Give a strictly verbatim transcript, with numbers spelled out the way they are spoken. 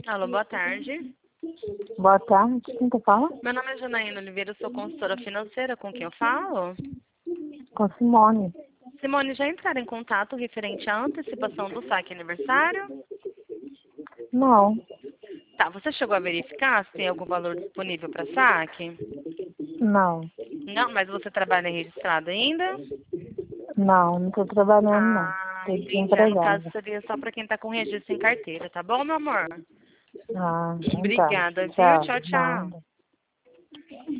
Alô, boa tarde. Boa tarde, quem tá falando? Meu nome é Janaína Oliveira, eu sou consultora financeira. Com quem eu falo? Com Simone. Simone, já entraram em contato referente à antecipação do saque aniversário? Não, Tá, você chegou a verificar se tem algum valor disponível para saque? não, Não, mas você trabalha registrado ainda? não, não tô trabalhando não. Ah, Tô entendi. Ah, no caso desempregada. seria só para quem tá com registro em carteira, tá bom, meu amor? Ah, então tá. Obrigada, viu? Tchau, Tchau, tchau. nada.